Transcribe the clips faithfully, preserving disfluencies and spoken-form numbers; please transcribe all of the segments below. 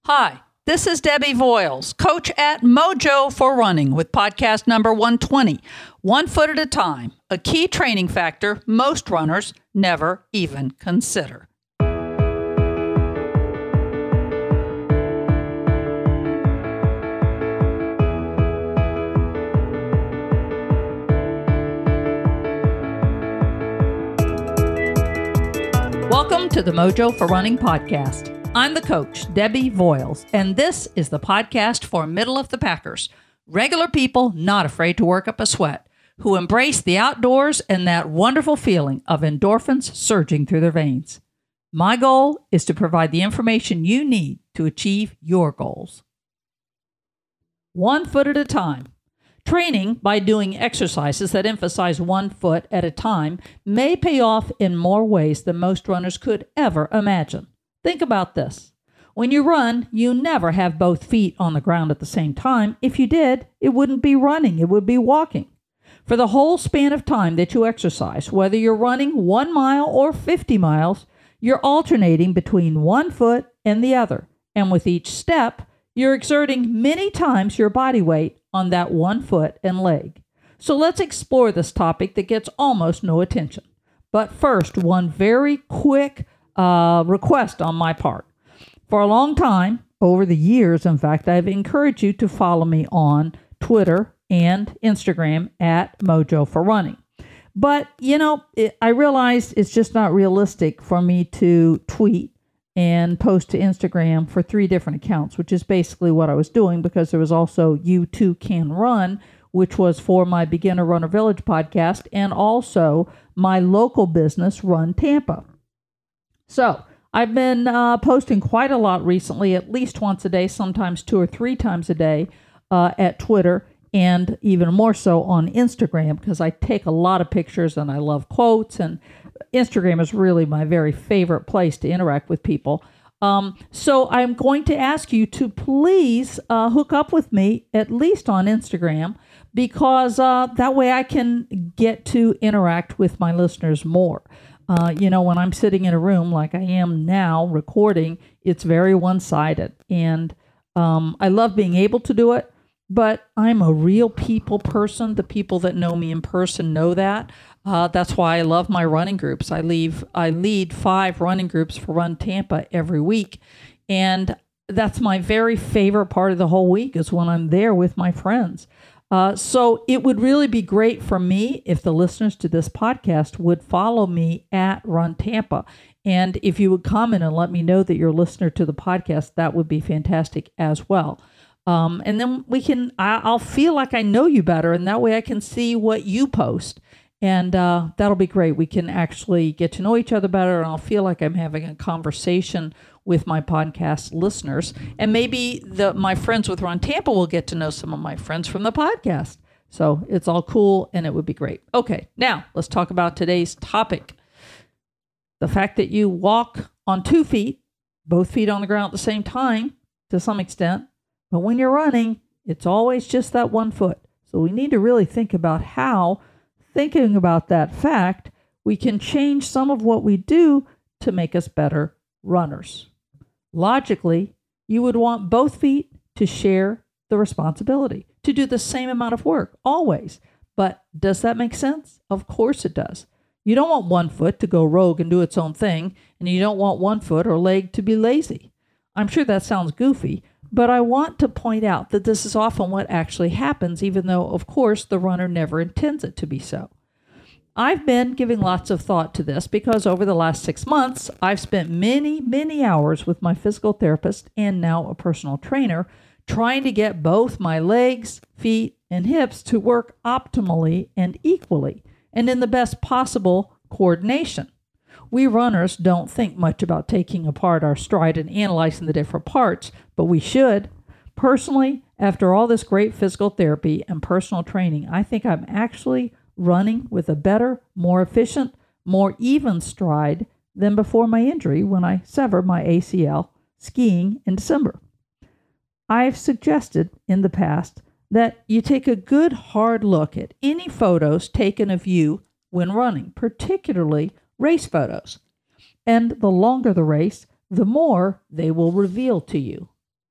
Hi, this is Debbie Voiles, coach at Mojo for Running with podcast number one twenty, One Foot at a Time, a key training factor most runners never even consider. Welcome to the Mojo for Running podcast. I'm the coach, Debbie Voiles, and this is the podcast for middle of the packers, regular people not afraid to work up a sweat, who embrace the outdoors and that wonderful feeling of endorphins surging through their veins. My goal is to provide the information you need to achieve your goals. One foot at a time. Training by doing exercises that emphasize one foot at a time may pay off in more ways than most runners could ever imagine. Think about this. When you run, you never have both feet on the ground at the same time. If you did, it wouldn't be running, it would be walking. For the whole span of time that you exercise, whether you're running one mile or fifty miles, you're alternating between one foot and the other. And with each step, you're exerting many times your body weight on that one foot and leg. So let's explore this topic that gets almost no attention. But first, one very quick uh, request on my part. For a long time, over the years, in fact, I've encouraged you to follow me on Twitter and Instagram at Mojo for Running. But, you know, it, I realized it's just not realistic for me to tweet and post to Instagram for three different accounts, which is basically what I was doing, because there was also You Too Can Run, which was for my Beginner Runner Village podcast, and also my local business, Run Tampa. So I've been uh, posting quite a lot recently, at least once a day, sometimes two or three times a day uh, at Twitter, and even more so on Instagram, because I take a lot of pictures and I love quotes, and Instagram is really my very favorite place to interact with people. Um, so I'm going to ask you to please uh, hook up with me, at least on Instagram, because uh, that way I can get to interact with my listeners more. Uh, you know, when I'm sitting in a room like I am now recording, it's very one-sided. And um, I love being able to do it, but I'm a real people person. The people that know me in person know that. Uh, that's why I love my running groups. I leave, I lead five running groups for Run Tampa every week. And that's my very favorite part of the whole week, is when I'm there with my friends. Uh, so it would really be great for me if the listeners to this podcast would follow me at Run Tampa. And if you would comment and let me know that you're a listener to the podcast, that would be fantastic as well. Um, and then we can, I, I'll feel like I know you better, and that way I can see what you post. And uh, that'll be great. We can actually get to know each other better, and I'll feel like I'm having a conversation with my podcast listeners. And maybe the my friends with Run Tampa will get to know some of my friends from the podcast. So it's all cool, and it would be great. Okay, now let's talk about today's topic. The fact that you walk on two feet, both feet on the ground at the same time, to some extent. But when you're running, it's always just that one foot. So we need to really think about how, thinking about that fact, we can change some of what we do to make us better runners. Logically, you would want both feet to share the responsibility, to do the same amount of work, always. But does that make sense? Of course it does. You don't want one foot to go rogue and do its own thing, and you don't want one foot or leg to be lazy. I'm sure that sounds goofy, but I want to point out that this is often what actually happens, even though, of course, the runner never intends it to be so. I've been giving lots of thought to this because over the last six months, I've spent many, many hours with my physical therapist and now a personal trainer trying to get both my legs, feet, and hips to work optimally and equally and in the best possible coordination. We runners don't think much about taking apart our stride and analyzing the different parts, but we should. Personally, after all this great physical therapy and personal training, I think I'm actually running with a better, more efficient, more even stride than before my injury when I severed my A C L skiing in December. I've suggested in the past that you take a good hard look at any photos taken of you when running, particularly race photos. And the longer the race, the more they will reveal to you.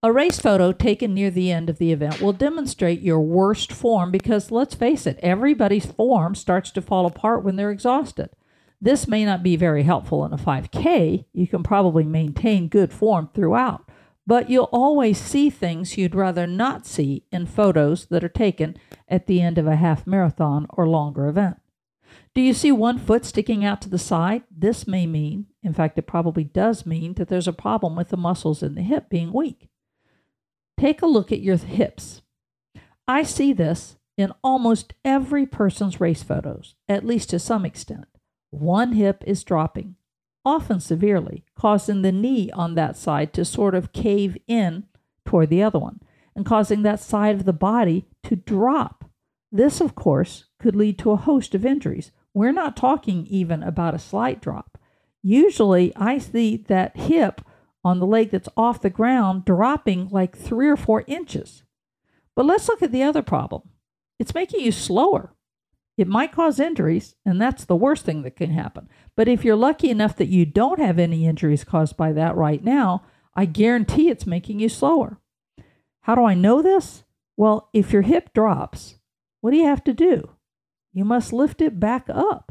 A race photo taken near the end of the event will demonstrate your worst form because, let's face it, everybody's form starts to fall apart when they're exhausted. This may not be very helpful in a five K. You can probably maintain good form throughout, but you'll always see things you'd rather not see in photos that are taken at the end of a half marathon or longer event. Do you see one foot sticking out to the side? This may mean, in fact, it probably does mean, that there's a problem with the muscles in the hip being weak. Take a look at your hips. I see this in almost every person's race photos, at least to some extent. One hip is dropping, often severely, causing the knee on that side to sort of cave in toward the other one, and causing that side of the body to drop. This, of course, could lead to a host of injuries. We're not talking even about a slight drop. Usually, I see that hip on the leg that's off the ground dropping like three or four inches. But let's look at the other problem. It's making you slower. It might cause injuries, and that's the worst thing that can happen. But if you're lucky enough that you don't have any injuries caused by that right now, I guarantee it's making you slower. How do I know this? Well, if your hip drops, what do you have to do? You must lift it back up.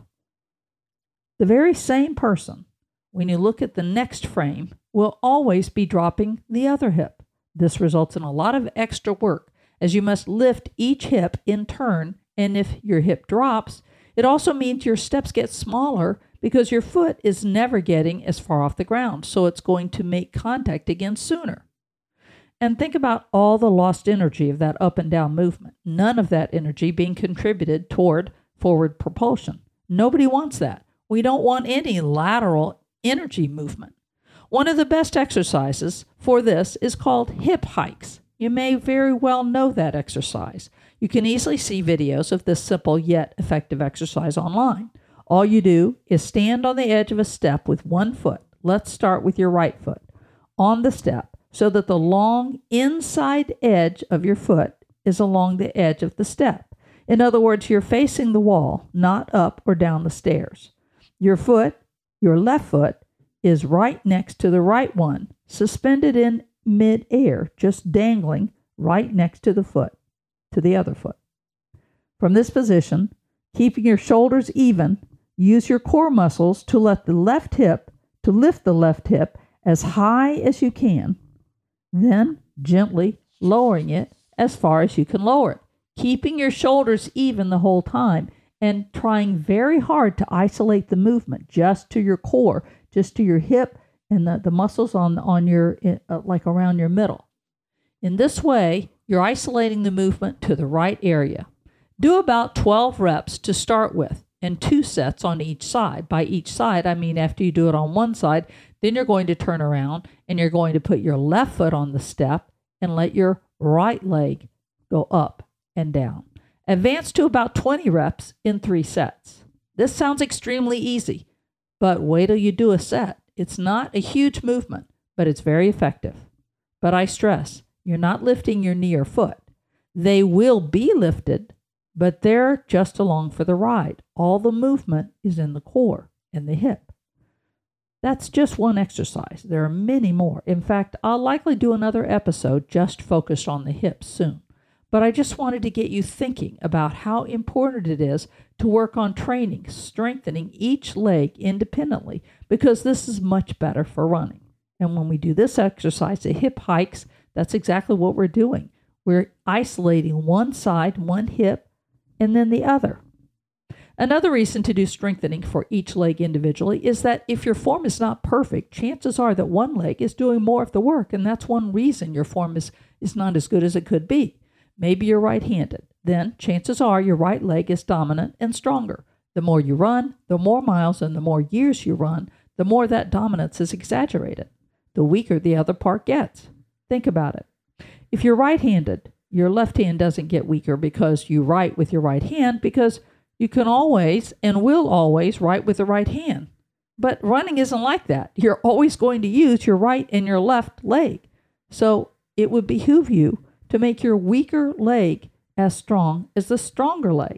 The very same person, when you look at the next frame, will always be dropping the other hip. This results in a lot of extra work, as you must lift each hip in turn, and if your hip drops, it also means your steps get smaller because your foot is never getting as far off the ground, so it's going to make contact again sooner. And think about all the lost energy of that up and down movement, none of that energy being contributed toward forward propulsion. Nobody wants that. We don't want any lateral energy movement. One of the best exercises for this is called hip hikes. You may very well know that exercise. You can easily see videos of this simple yet effective exercise online. All you do is stand on the edge of a step with one foot. Let's start with your right foot on the step so that the long inside edge of your foot is along the edge of the step. In other words, you're facing the wall, not up or down the stairs. Your foot, your left foot, is right next to the right one, suspended in mid-air, just dangling right next to the foot, to the other foot. From this position, keeping your shoulders even, use your core muscles to let the left hip, to lift the left hip as high as you can, then gently lowering it as far as you can lower it, keeping your shoulders even the whole time and trying very hard to isolate the movement just to your core, just to your hip and the, the muscles on, on your, uh, like around your middle. In this way, you're isolating the movement to the right area. Do about twelve reps to start with, and two sets on each side. By each side, I mean after you do it on one side, then you're going to turn around and you're going to put your left foot on the step and let your right leg go up and down. Advance to about twenty reps in three sets. This sounds extremely easy, but wait till you do a set. It's not a huge movement, but it's very effective. But I stress, you're not lifting your knee or foot. They will be lifted, but they're just along for the ride. All the movement is in the core and the hip. That's just one exercise. There are many more. In fact, I'll likely do another episode just focused on the hips soon. But I just wanted to get you thinking about how important it is to work on training, strengthening each leg independently, because this is much better for running. And when we do this exercise, the hip hikes, that's exactly what we're doing. We're isolating one side, one hip, and then the other. Another reason to do strengthening for each leg individually is that if your form is not perfect, chances are that one leg is doing more of the work, and that's one reason your form is, is not as good as it could be. Maybe you're right-handed. Then chances are your right leg is dominant and stronger. The more you run, the more miles and the more years you run, the more that dominance is exaggerated. The weaker the other part gets. Think about it. If you're right-handed, your left hand doesn't get weaker because you write with your right hand, because you can always and will always write with the right hand. But running isn't like that. You're always going to use your right and your left leg. So it would behoove you to make your weaker leg as strong as the stronger leg.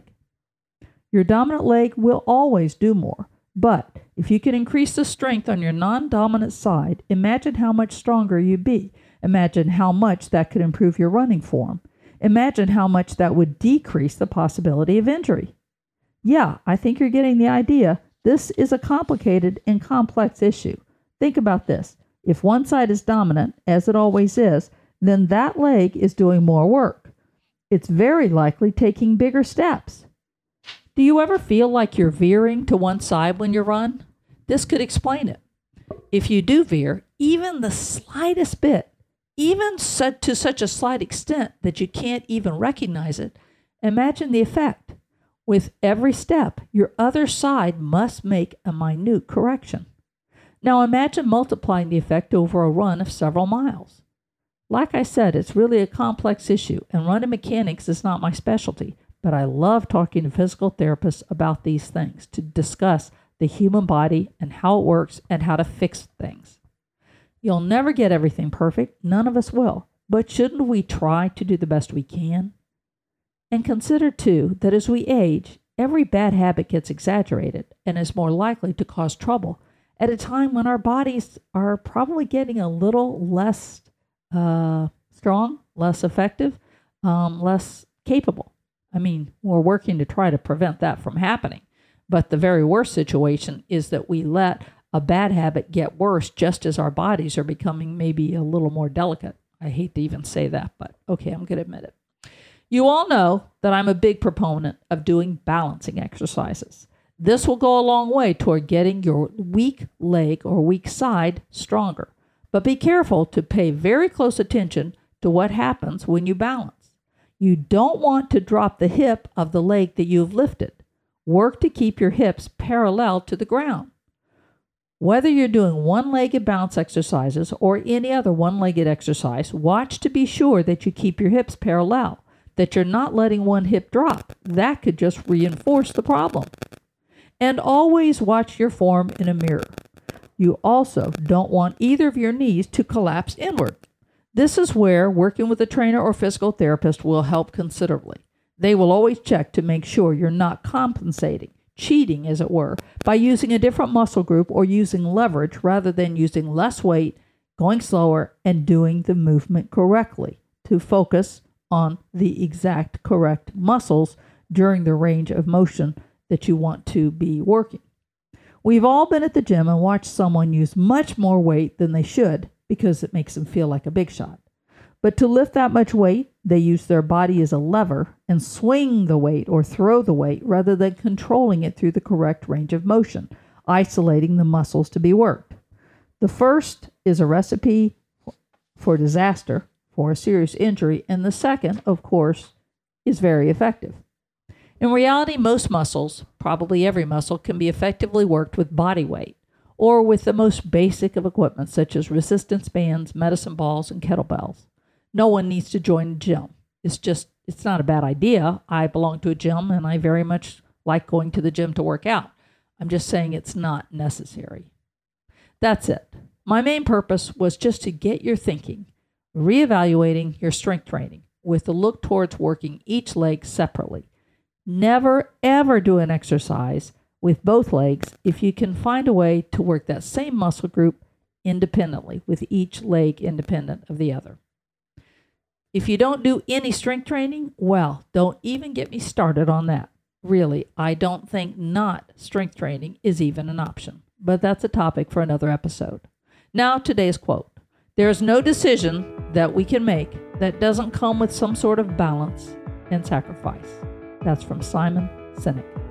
Your dominant leg will always do more, but if you can increase the strength on your non-dominant side, imagine how much stronger you'd be. Imagine how much that could improve your running form. Imagine how much that would decrease the possibility of injury. Yeah, I think you're getting the idea. This is a complicated and complex issue. Think about this. If one side is dominant, as it always is, then that leg is doing more work. It's very likely taking bigger steps. Do you ever feel like you're veering to one side when you run? This could explain it. If you do veer, even the slightest bit, even to such a slight extent that you can't even recognize it, imagine the effect. With every step, your other side must make a minute correction. Now imagine multiplying the effect over a run of several miles. Like I said, it's really a complex issue, and running mechanics is not my specialty, but I love talking to physical therapists about these things to discuss the human body and how it works and how to fix things. You'll never get everything perfect. None of us will. But shouldn't we try to do the best we can? And consider, too, that as we age, every bad habit gets exaggerated and is more likely to cause trouble at a time when our bodies are probably getting a little less uh, strong, less effective, um, less capable. I mean, we're working to try to prevent that from happening. But the very worst situation is that we let a bad habit get worse just as our bodies are becoming maybe a little more delicate. I hate to even say that, but okay, I'm going to admit it. You all know that I'm a big proponent of doing balancing exercises. This will go a long way toward getting your weak leg or weak side stronger. But be careful to pay very close attention to what happens when you balance. You don't want to drop the hip of the leg that you've lifted. Work to keep your hips parallel to the ground. Whether you're doing one-legged balance exercises or any other one-legged exercise, watch to be sure that you keep your hips parallel, that you're not letting one hip drop. That could just reinforce the problem. And always watch your form in a mirror. You also don't want either of your knees to collapse inward. This is where working with a trainer or physical therapist will help considerably. They will always check to make sure you're not compensating, cheating as it were, by using a different muscle group or using leverage rather than using less weight, going slower, and doing the movement correctly to focus on the exact correct muscles during the range of motion that you want to be working. We've all been at the gym and watched someone use much more weight than they should because it makes them feel like a big shot. But to lift that much weight, they use their body as a lever and swing the weight or throw the weight rather than controlling it through the correct range of motion, isolating the muscles to be worked. The first is a recipe for disaster, for a serious injury, and the second, of course, is very effective. In reality, most muscles, probably every muscle, can be effectively worked with body weight or with the most basic of equipment such as resistance bands, medicine balls, and kettlebells. No one needs to join a gym. It's just, it's not a bad idea. I belong to a gym and I very much like going to the gym to work out. I'm just saying it's not necessary. That's it. My main purpose was just to get your thinking, reevaluating your strength training with a look towards working each leg separately. Never, ever do an exercise with both legs if you can find a way to work that same muscle group independently, with each leg independent of the other. If you don't do any strength training, well, don't even get me started on that. Really, I don't think not strength training is even an option. But that's a topic for another episode. Now, today's quote. There is no decision that we can make that doesn't come with some sort of balance and sacrifice. That's from Simon Sinek.